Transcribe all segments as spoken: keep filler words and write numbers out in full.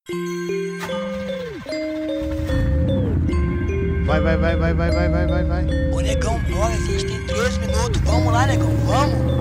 Vai, vai, vai, vai, vai, vai, vai, vai, vai. Ô negão, bora, a gente tem três minutos. Vamos lá, negão, vamos.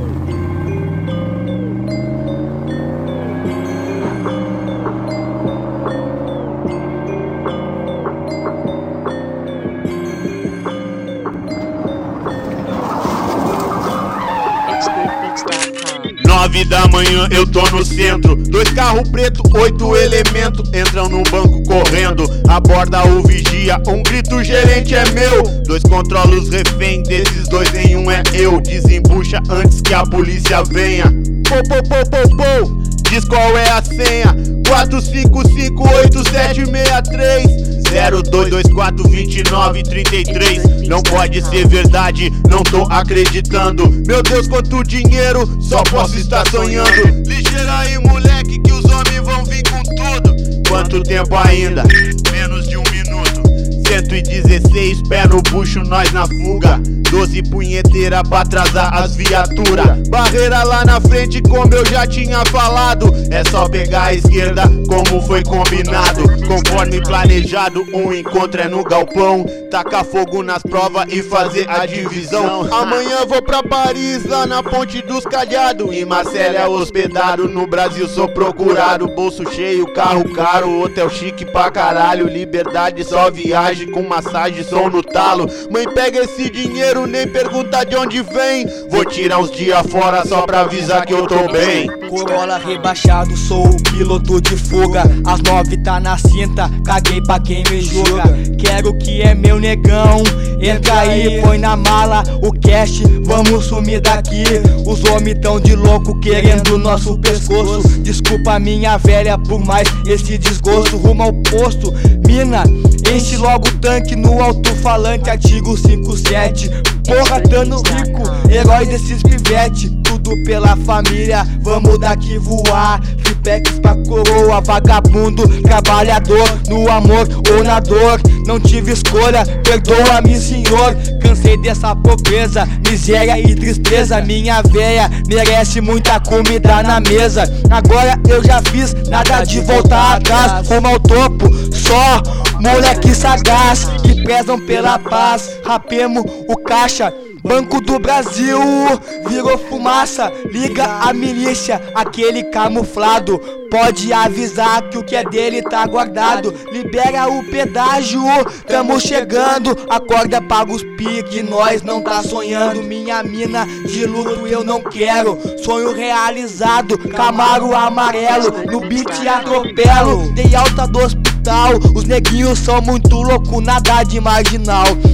Nove da manhã eu tô no centro, dois carros preto, oito elementos entram no banco correndo, aborda o vigia, um grito gerente é meu, dois controla os refém, desses dois nenhum é eu, desembucha antes que a polícia venha. Pô, pô, pô, pô, pô, diz qual é a senha, quatro cinco cinco oito sete seis três zero dois dois quatro dois nove três três. Não pode ser verdade, não tô acreditando. Meu Deus, quanto dinheiro, só posso estar sonhando. Ligeira aí, moleque, que os homens vão vir com tudo. Quanto tempo ainda? Menos de um minuto. Cento e dezesseis, pé no bucho, nós na fuga. Doze punheteira pra atrasar as viaturas. Barreira lá na frente, como eu já tinha falado. É só pegar a esquerda, como foi combinado. Conforme planejado, um encontro é no galpão. Tacar fogo nas provas e fazer a divisão. Amanhã vou pra Paris, lá na Ponte dos Cadeados. Em Marcelo é hospedado, no Brasil sou procurado. Bolso cheio, carro caro, hotel chique pra caralho. Liberdade, só viagem com massagem, som no talo. Mãe, pega esse dinheiro, nem pergunta de onde vem. Vou tirar uns dias fora só pra avisar que eu tô bem. Corolla rebaixado, sou o piloto de fuga. As nove tá na cinta, caguei pra quem me julga. Quero que é meu negão, entra aí, põe na mala o cash, vamos sumir daqui. Os homens tão de louco querendo nosso pescoço. Desculpa minha velha por mais esse desgosto. Rumo ao posto, mina, enche logo o tanque no alto-falante, artigo cinco sete. Porra, dando rico, herói desses pivete. Tudo pela família, vamos daqui voar. Tripex pra coroa, vagabundo, trabalhador. No amor ou na dor, não tive escolha, perdoa-me senhor. Cansei dessa pobreza, miséria e tristeza. Minha véia merece muita comida na mesa. Agora eu já fiz, nada de voltar atrás. Rumo ao topo, só moleque sagaz, que prezam pela paz. Rapemos o caixa, Banco do Brasil virou fumaça. Liga a milícia, aquele camuflado. Pode avisar que o que é dele tá guardado. Libera o pedágio, tamo chegando. Acorda, paga os pique, nós não tá sonhando. Minha mina de luto eu não quero. Sonho realizado, Camaro amarelo. No beat atropelo, dei alta do hospital. Os neguinhos são muito loucos, nada de marginal.